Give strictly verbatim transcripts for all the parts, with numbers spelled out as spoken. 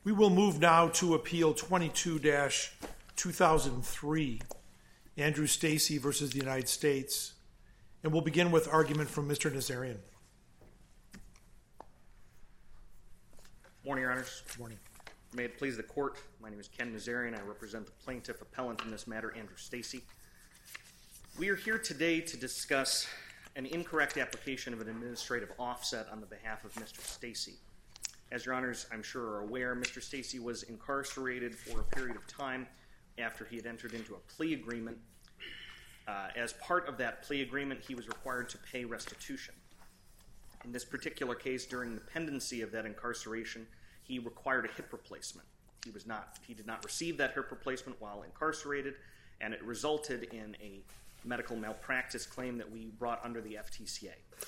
We will move now to Appeal twenty-two dash two thousand three, Andrew Stacey versus the United States. And we'll begin with argument from Mister Nazarian. Morning, Your Honors. Morning. May it please the Court, my name is Ken Nazarian. I represent the plaintiff appellant in this matter, Andrew Stacey. We are here today to discuss an incorrect application of an administrative offset on the behalf of Mister Stacey. As Your Honors, I'm sure are aware, Mister Stacey was incarcerated for a period of time after he had entered into a plea agreement. Uh, as part of that plea agreement, he was required to pay restitution. In this particular case, during the pendency of that incarceration, he required a hip replacement. He was not, he did not receive that hip replacement while incarcerated, and it resulted in a medical malpractice claim that we brought under the F T C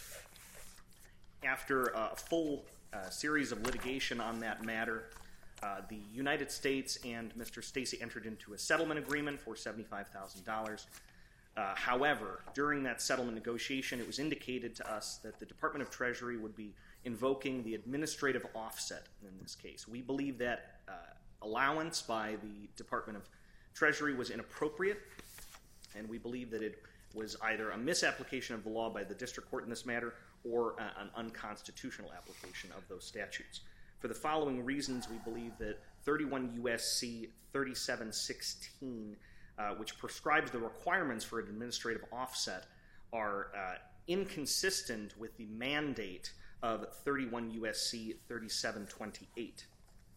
A. After a full uh, series of litigation on that matter, uh, the United States and Mister Stacey entered into a settlement agreement for seventy-five thousand dollars. Uh, however, during that settlement negotiation, it was indicated to us that the Department of Treasury would be invoking the administrative offset in this case. We believe that uh, allowance by the Department of Treasury was inappropriate, and we believe that it was either a misapplication of the law by the district court in this matter or uh, an unconstitutional application of those statutes. For the following reasons, we believe that thirty-one U S C thirty-seven sixteen, uh, which prescribes the requirements for an administrative offset, are uh, inconsistent with the mandate of thirty-one U S C thirty-seven twenty-eight.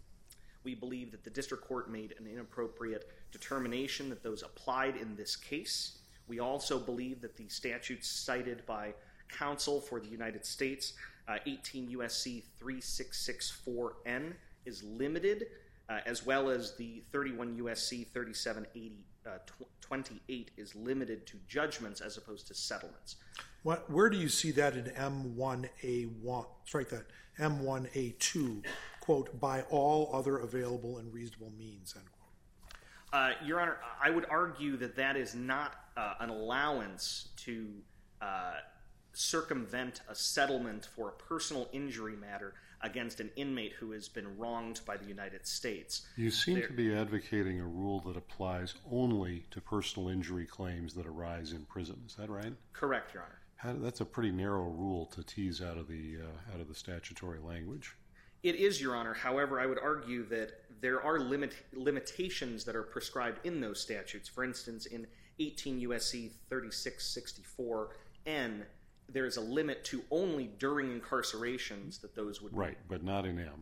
We believe that the district court made an inappropriate determination that those applied in this case. We also believe that the statutes cited by counsel for the United States, uh, eighteen U S C thirty-six sixty-four N, is limited, uh, as well as the thirty-one U S C thirty-seven twenty-eight is limited to judgments as opposed to settlements. What, where do you see that in M one A one, strike that, M one A two, quote, by all other available and reasonable means, end quote? Uh, Your Honor, I would argue that that is not uh, an allowance to uh, circumvent a settlement for a personal injury matter against an inmate who has been wronged by the United States. You seem there, to be advocating a rule that applies only to personal injury claims that arise in prison. Is that right? Correct, Your Honor. How, that's a pretty narrow rule to tease out of the uh, out of the statutory language. It is, Your Honor. However, I would argue that there are limit, limitations that are prescribed in those statutes. For instance, in eighteen U S C thirty-six sixty-four N, there is a limit to only during incarcerations that those would right, be. But not in M.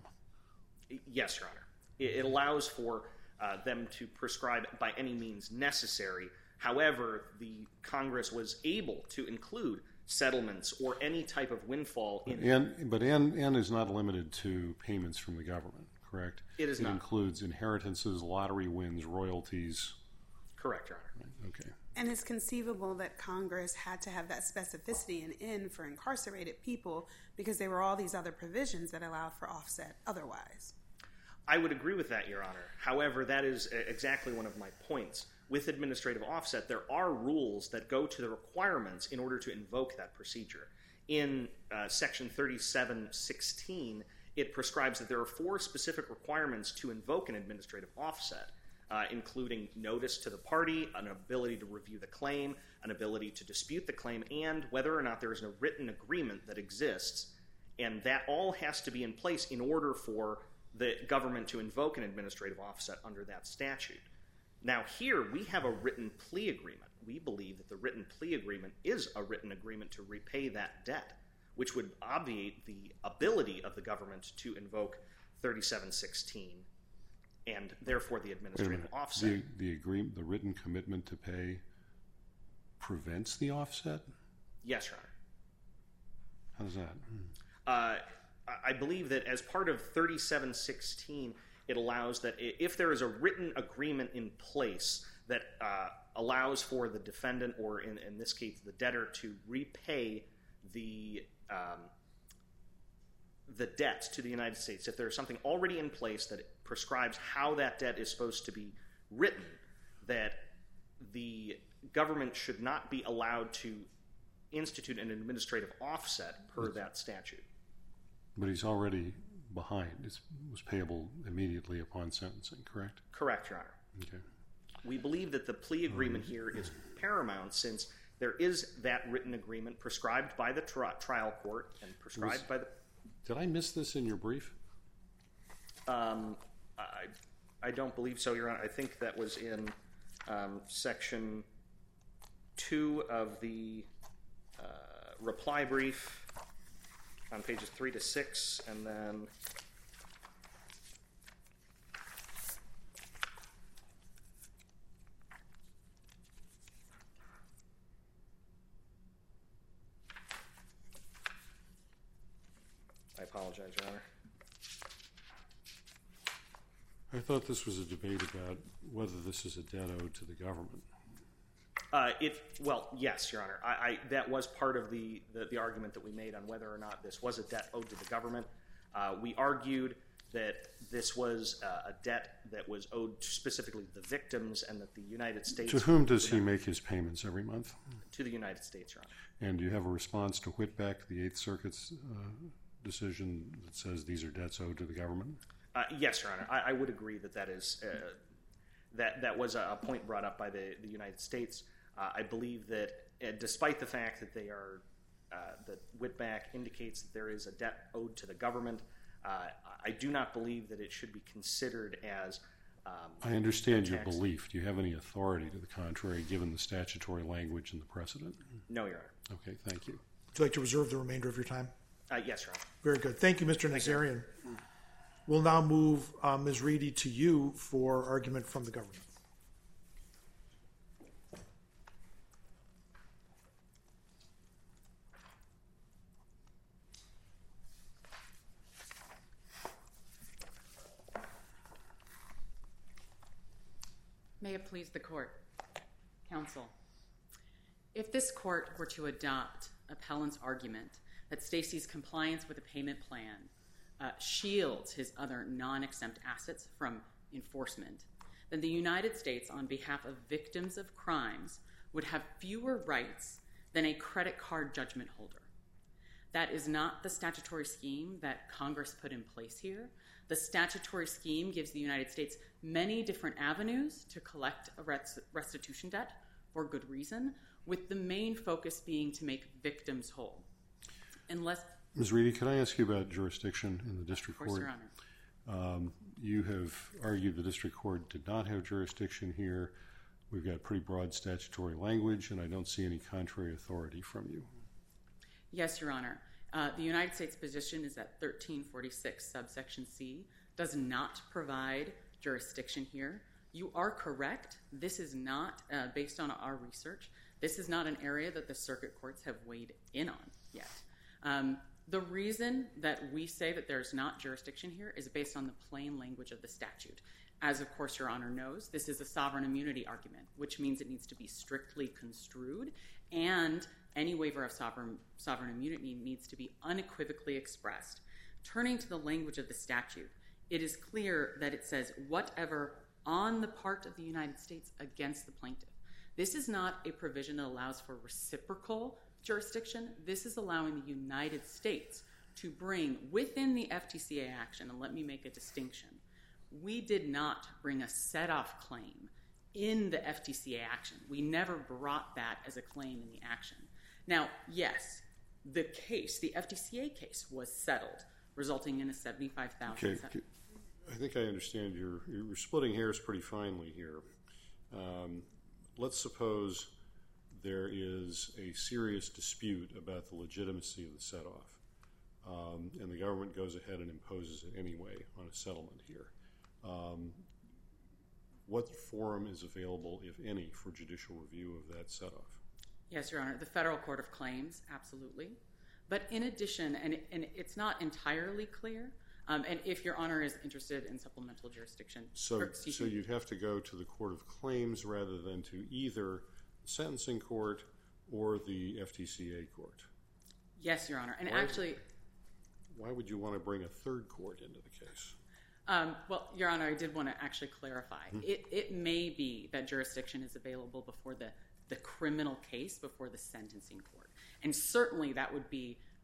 Yes, Your Honor. It, it allows for uh, them to prescribe by any means necessary. However, the Congress was able to include settlements or any type of windfall in N, but N, N is not limited to payments from the government, correct? It is it not. It includes inheritances, lottery wins, royalties. Correct, Your Honor. Okay. And it's conceivable that Congress had to have that specificity in N for incarcerated people because there were all these other provisions that allowed for offset otherwise. I would agree with that, Your Honor. However, that is exactly one of my points. With administrative offset, there are rules that go to the requirements in order to invoke that procedure. In uh, Section thirty-seven sixteen, it prescribes that there are four specific requirements to invoke an administrative offset, uh, including notice to the party, an ability to review the claim, an ability to dispute the claim, and whether or not there is a written agreement that exists. And that all has to be in place in order for the government to invoke an administrative offset under that statute. Now here, we have a written plea agreement. We believe that the written plea agreement is a written agreement to repay that debt, which would obviate the ability of the government to invoke thirty-seven sixteen and therefore the administrative offset. The, the, agreement, the written commitment to pay prevents the offset? Yes, Your Honor. How does that? Uh, I believe that as part of thirty-seven sixteen, it allows that if there is a written agreement in place that uh, allows for the defendant, or in, in this case the debtor, to repay the um, the debt to the United States, if there is something already in place that prescribes how that debt is supposed to be written, that the government should not be allowed to institute an administrative offset per that statute. But he's already behind. It was payable immediately upon sentencing, correct? Correct, Your Honor. Okay. We believe that the plea agreement here is paramount since there is that written agreement prescribed by the tri- trial court and prescribed Was, by the... Did I miss this in your brief? Um, I, I don't believe so, Your Honor. I think that was in um, section two of the uh, reply brief on pages three to six, and then... I apologize, Your Honor. I thought this was a debate about whether this is a debt owed to the government. Uh, it well, yes, Your Honor. I, I, that was part of the, the, the argument that we made on whether or not this was a debt owed to the government. Uh, we argued that this was uh, a debt that was owed specifically to the victims and that the United States... To whom does he make his payments every month? To the United States, Your Honor. And do you have a response to Whitbeck, the Eighth Circuit's uh, decision that says these are debts owed to the government? Uh, yes, Your Honor. I, I would agree that that is uh, that that was a point brought up by the, the United States. Uh, I believe that uh, despite the fact that they are uh, that Whitbeck indicates that there is a debt owed to the government, uh, I do not believe that it should be considered as. Um, I understand your belief. Do you have any authority to the contrary, given the statutory language and the precedent? No, Your Honor. Okay, thank you. Would you like to reserve the remainder of your time? Uh, yes, Your Honor. Very good. Thank you, Mister Nazarian. We'll now move uh, Miz Reedy to you for argument from the government. May it please the court. Counsel, if this court were to adopt appellant's argument that Stacy's compliance with a payment plan uh, shields his other non-exempt assets from enforcement, then the United States, on behalf of victims of crimes, would have fewer rights than a credit card judgment holder. That is not the statutory scheme that Congress put in place here. The statutory scheme gives the United States many different avenues to collect a restitution debt for good reason, with the main focus being to make victims whole. Unless... Miz Reedy, can I ask you about jurisdiction in the district court? Of course, Your Honor. Um, you have argued the district court did not have jurisdiction here. We've got pretty broad statutory language, and I don't see any contrary authority from you. Yes, Your Honor. Uh, the United States position is that thirteen forty-six subsection C does not provide jurisdiction here. You are correct. This is not, uh, based on our research, this is not an area that the circuit courts have weighed in on yet. Um, the reason that we say that there's not jurisdiction here is based on the plain language of the statute. As, of course, Your Honor knows, this is a sovereign immunity argument, which means it needs to be strictly construed, and any waiver of sovereign, sovereign immunity needs to be unequivocally expressed. Turning to the language of the statute, it is clear that it says whatever on the part of the United States against the plaintiff. This is not a provision that allows for reciprocal jurisdiction. This is allowing the United States to bring within the F T C A action, and let me make a distinction. We did not bring a set-off claim in the F T C A action. We never brought that as a claim in the action. Now, yes, the case, the F T C A case, was settled, resulting in a seventy-five thousand dollars. Okay, I think I understand. You're, you're splitting hairs pretty finely here. Um, let's suppose there is a serious dispute about the legitimacy of the set-off, um, and the government goes ahead and imposes it anyway on a settlement here. Um, what forum is available, if any, for judicial review of that set-off? Yes, Your Honor, the Federal Court of Claims, absolutely. But in addition, and, it, and it's not entirely clear, um, and if Your Honor is interested in supplemental jurisdiction. So, or, so you'd have to go to the Court of Claims rather than to either the sentencing court or the F T C A court? Yes, Your Honor, and why, actually... Why would you want to bring a third court into the case? Um, well, Your Honor, I did want to actually clarify. Hmm. It, it may be that jurisdiction is available before the, the criminal case, before the sentencing court. And certainly that would be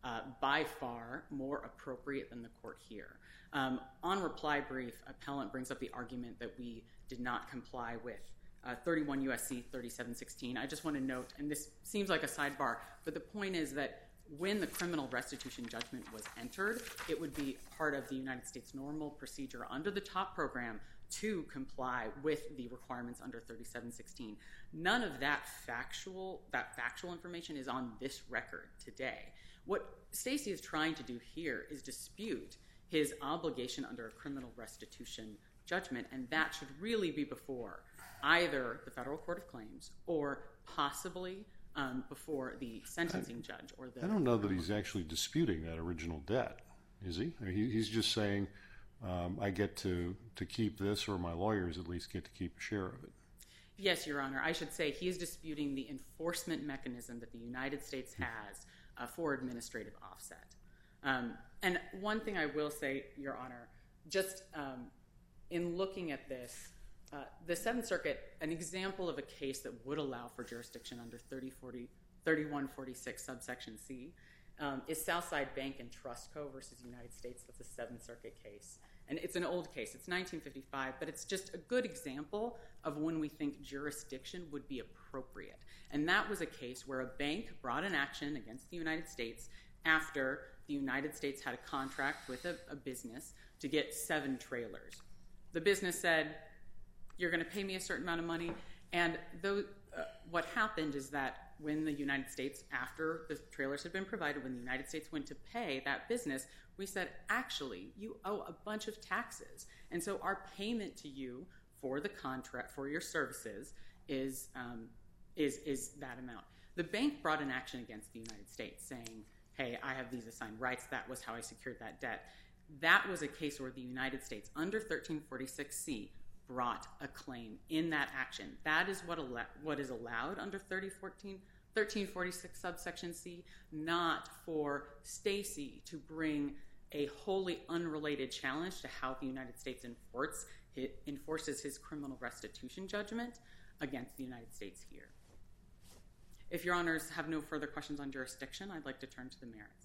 uh, by far more appropriate than the court here. Um, on reply brief, appellant brings up the argument that we did not comply with uh, thirty-one U S C thirty-seven sixteen. I just want to note, and this seems like a sidebar, but the point is that when the criminal restitution judgment was entered, it would be part of the United States normal procedure under the TOP program to comply with the requirements under thirty-seven sixteen. None of that factual that factual information is on this record today. What Stacey is trying to do here is dispute his obligation under a criminal restitution judgment, and that should really be before either the Federal Court of Claims or possibly um, before the sentencing I, judge. Or the I don't know that he's actually disputing that original debt, is he? I mean, he he's just saying, um, I get to, to keep this, or my lawyers at least get to keep a share of it. Yes, Your Honor. I should say he is disputing the enforcement mechanism that the United States has uh, for administrative offset. Um, and one thing I will say, Your Honor, just um, in looking at this, uh, the Seventh Circuit, an example of a case that would allow for jurisdiction under thirty-one forty-six subsection C um, is Southside Bank and Trust Co. versus United States. That's a Seventh Circuit case. And it's an old case. It's nineteen fifty-five, but it's just a good example of when we think jurisdiction would be appropriate. And that was a case where a bank brought an action against the United States after the United States had a contract with a, a business to get seven trailers. The business said, you're going to pay me a certain amount of money. And though, uh, what happened is that when the United States, after the trailers had been provided, when the United States went to pay that business, we said, actually, you owe a bunch of taxes. And so our payment to you for the contract, for your services, is, um, is, is that amount. The bank brought an action against the United States saying, hey, I have these assigned rights. That was how I secured that debt. That was a case where the United States, under thirteen forty-six C, brought a claim in that action. That is what, al- what is allowed under thirteen forty-six subsection C, not for Stacey to bring a wholly unrelated challenge to how the United States enforce, it enforces his criminal restitution judgment against the United States here. If Your Honors have no further questions on jurisdiction, I'd like to turn to the merits.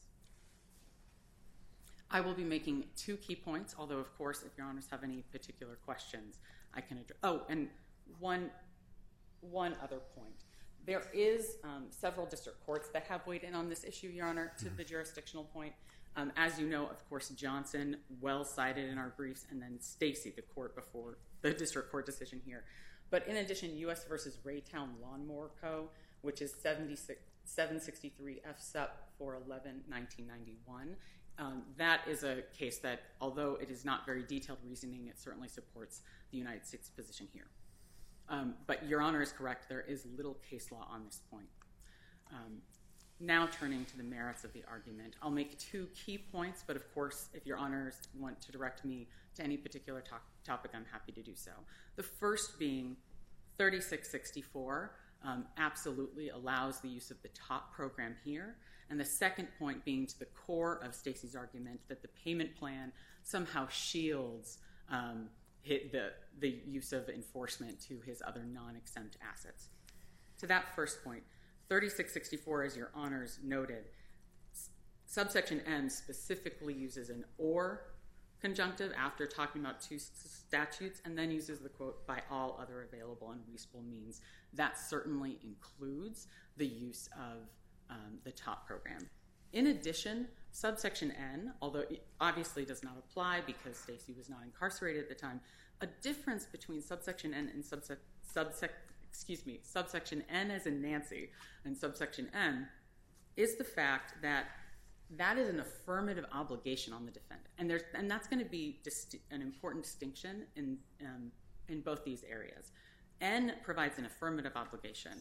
I will be making two key points, although, of course, if Your Honors have any particular questions, I can address. Oh, and one, one other point. There is um, several district courts that have weighed in on this issue, Your Honor, to the jurisdictional point. Um, as you know, of course, Johnson, well cited in our briefs, and then Stacey, the court before the district court decision here. But in addition, U S versus Raytown Lawnmower Co., which is seven sixty-three F S U P four eleven nineteen ninety-one. Um, that is a case that, although it is not very detailed reasoning, it certainly supports the United States position here. Um, but Your Honor is correct. There is little case law on this point. Um, now turning to the merits of the argument, I'll make two key points, but of course, if Your Honors want to direct me to any particular to- topic, I'm happy to do so. The first being thirty-six sixty-four um, absolutely allows the use of the TOP program here, and the second point being to the core of Stacey's argument that the payment plan somehow shields um, hit the, the use of enforcement to his other non-exempt assets. To that first point, thirty-six sixty-four, as Your Honors noted, s- subsection N specifically uses an or conjunctive after talking about two s- statutes, and then uses the quote, by all other available and reasonable means. That certainly includes the use of um, the TOP program. In addition, subsection N, although it obviously does not apply because Stacey was not incarcerated at the time, a difference between subsection N and subsec, subsec, excuse me, subsection N as in Nancy and subsection N is the fact that that is an affirmative obligation on the defendant. And there's and that's going to be disti- an important distinction in um, in both these areas. N provides an affirmative obligation.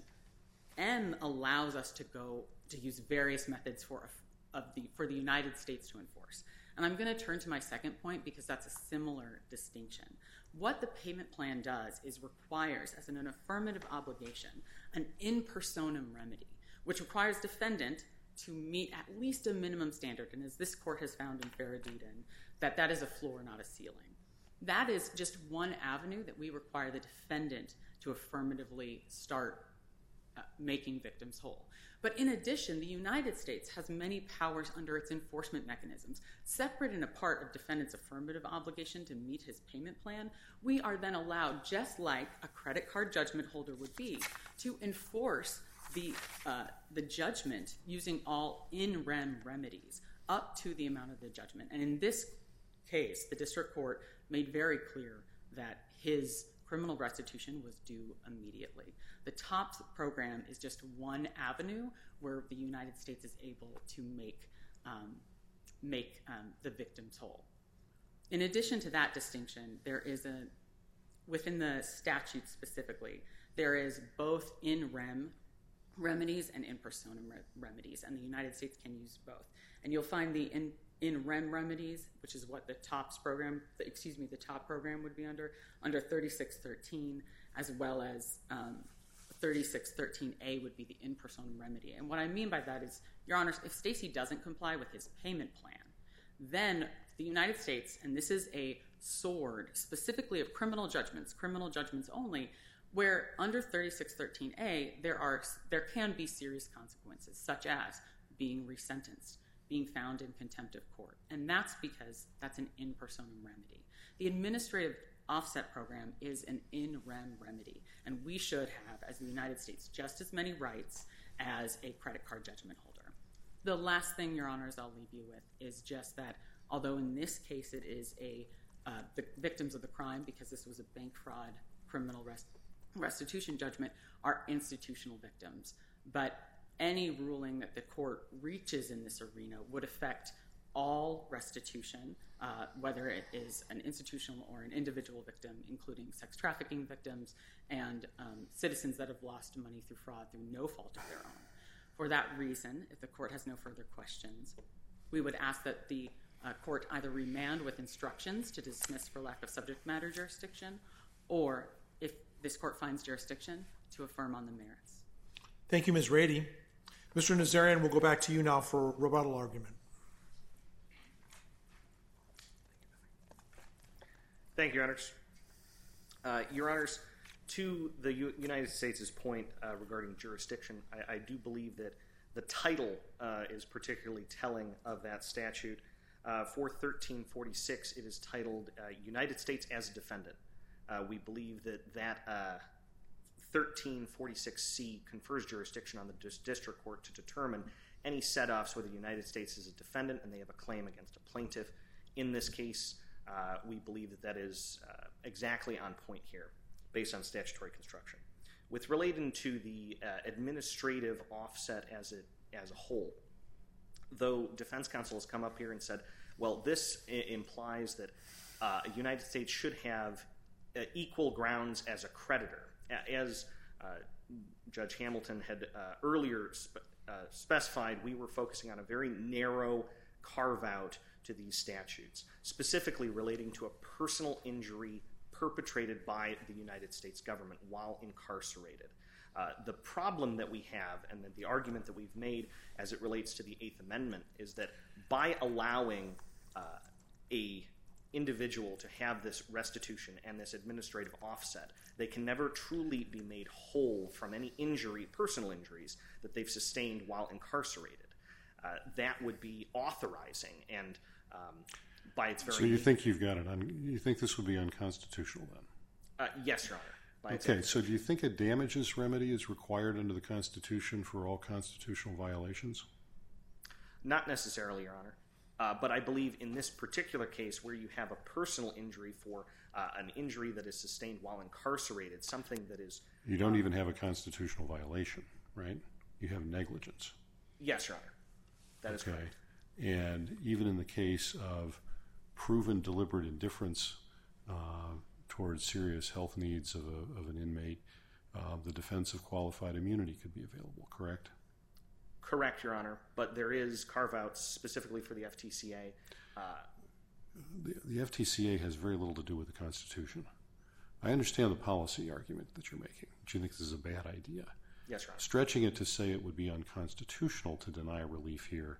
N allows us to go to use various methods for of the for the United States to enforce. And I'm going to turn to my second point because that's a similar distinction. What the payment plan does is requires, as an, an affirmative obligation, an in personam remedy, which requires defendant to meet at least a minimum standard, and as this court has found in Faradudin, that that is a floor, not a ceiling. That is just one avenue that we require the defendant to affirmatively start uh, making victims whole. But in addition, the United States has many powers under its enforcement mechanisms. Separate and apart of defendant's affirmative obligation to meet his payment plan, we are then allowed, just like a credit card judgment holder would be, to enforce the, uh, the judgment using all in rem remedies up to the amount of the judgment. And in this case, the district court made very clear that his criminal restitution was due immediately. The TOPS program is just one avenue where the United States is able to make, um, make um, the victims whole. In addition to that distinction, there is a, within the statute specifically, there is both in rem remedies and in personam re- remedies, and the United States can use both. And you'll find the in in rem remedies, which is what the TOPS program, the, excuse me, the TOP program would be under, under thirty-six thirteen, as well as um, thirty-six thirteen A would be the in personam remedy. And what I mean by that is, Your Honors, if Stacy doesn't comply with his payment plan, then the United States, and this is a sword specifically of criminal judgments, criminal judgments only, where under thirty-six thirteen A, there are there can be serious consequences, such as being resentenced, being found in contempt of court. And that's because that's an in personam remedy. The administrative offset program is an in rem remedy, and we should have, as the United States, just as many rights as a credit card judgment holder. The last thing, Your Honors, I'll leave you with is just that although in this case it is a uh, the victims of the crime, because this was a bank fraud criminal rest, restitution judgment, are institutional victims. But any ruling that the court reaches in this arena would affect all restitution, uh, whether it is an institutional or an individual victim, including sex trafficking victims and um, citizens that have lost money through fraud through no fault of their own. For that reason, if the court has no further questions, we would ask that the uh, court either remand with instructions to dismiss for lack of subject matter jurisdiction, or if this court finds jurisdiction, to affirm on the merits. Thank you, Miz Rady. Mister Nazarian, we'll go back to you now for rebuttal argument. Thank you, Your Honors. Uh, Your Honors, to the U- United States' point uh, regarding jurisdiction, I, I do believe that the title uh, is particularly telling of that statute. Uh, for thirteen forty-six, it is titled uh, United States as a Defendant. Uh, we believe that that uh, thirteen forty-six C confers jurisdiction on the dis- district court to determine any set-offs where the United States is a defendant and they have a claim against a plaintiff. In this case, uh, we believe that that is uh, exactly on point here, based on statutory construction. With relating to the uh, administrative offset as it as a whole, though defense counsel has come up here and said, well, this I- implies that uh, the United States should have uh, equal grounds as a creditor. As uh, Judge Hamilton had uh, earlier spe- uh, specified, we were focusing on a very narrow carve-out to these statutes, specifically relating to a personal injury perpetrated by the United States government while incarcerated. Uh, the problem that we have, and the, the argument that we've made as it relates to the Eighth Amendment, is that by allowing uh, a individual to have this restitution and this administrative offset, they can never truly be made whole from any injury, personal injuries, that they've sustained while incarcerated. Uh, that would be authorizing, and um, by its very So you think you've got it? Un- you think this would be unconstitutional then? uh, yes, Your Honor. By its Okay, so do you think a damages remedy is required under the Constitution for all constitutional violations? Not necessarily, Your Honor. Uh, but I believe in this particular case where you have a personal injury for uh, an injury that is sustained while incarcerated, something that is... You don't um, even have a constitutional violation, right? You have negligence. Yes, Your Honor. That is okay. correct. And even in the case of proven deliberate indifference uh, towards serious health needs of, a, of an inmate, uh, the defense of qualified immunity could be available, correct? Correct, Your Honor, but there is carve-outs specifically for the F T C A. Uh, the, the F T C A has very little to do with the Constitution. I understand the policy argument that you're making. Do you think this is a bad idea? Yes, Your Honor. Stretching it to say it would be unconstitutional to deny relief here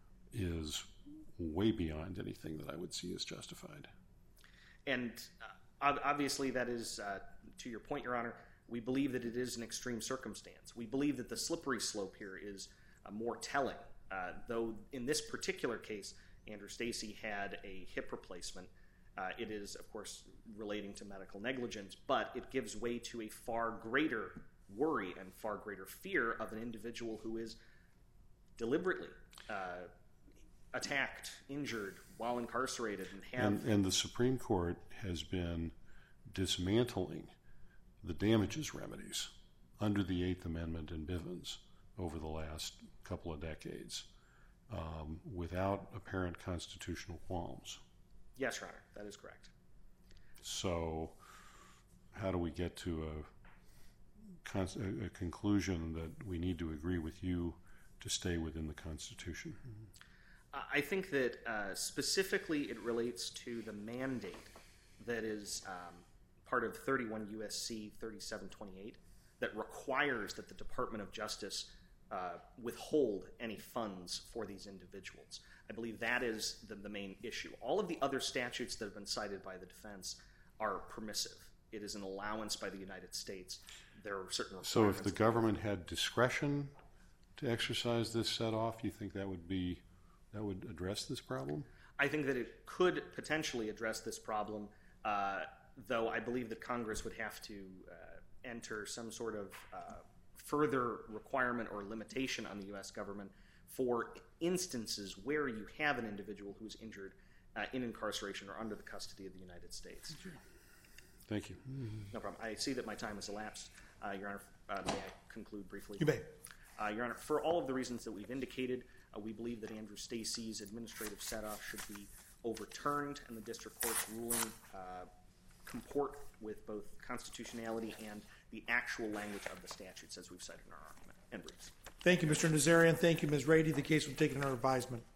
is way beyond anything that I would see as justified. And uh, obviously that is, uh, to your point, Your Honor, We believe that it is an extreme circumstance. We believe that the slippery slope here is uh, more telling, uh, though in this particular case, Andrew Stacy had a hip replacement. Uh, it is, of course, relating to medical negligence, but it gives way to a far greater worry and far greater fear of an individual who is deliberately uh, attacked, injured, while incarcerated. And, have and, and the Supreme Court has been dismantling the damages remedies under the Eighth Amendment and Bivens over the last couple of decades um, without apparent constitutional qualms. Yes, Your Honor, that is correct. So how do we get to a, a, a conclusion that we need to agree with you to stay within the Constitution? Uh, I think that uh, specifically it relates to the mandate that is um, part of thirty-one U S C thirty-seven twenty-eight that requires that the Department of Justice uh, withhold any funds for these individuals. I believe that is the, the main issue. All of the other statutes that have been cited by the defense are permissive. It is an allowance by the United States. There are certain requirements. So if the government had discretion to exercise this set-off, you think that would be that would address this problem? I think that it could potentially address this problem, uh, though I believe that Congress would have to uh, enter some sort of uh, further requirement or limitation on the U S government for instances where you have an individual who is injured uh, in incarceration or under the custody of the United States. Thank you. No problem. I see that my time has elapsed. Uh, Your Honor, uh, may I conclude briefly? You may. Uh, Your Honor, for all of the reasons that we've indicated, uh, we believe that Andrew Stacy's administrative set-off should be overturned and the district court's ruling uh, comport with both constitutionality and the actual language of the statutes as we've cited in our argument and briefs. Thank you, Mister Nazarian. Thank you, Miz Rady. The case will be taken under advisement.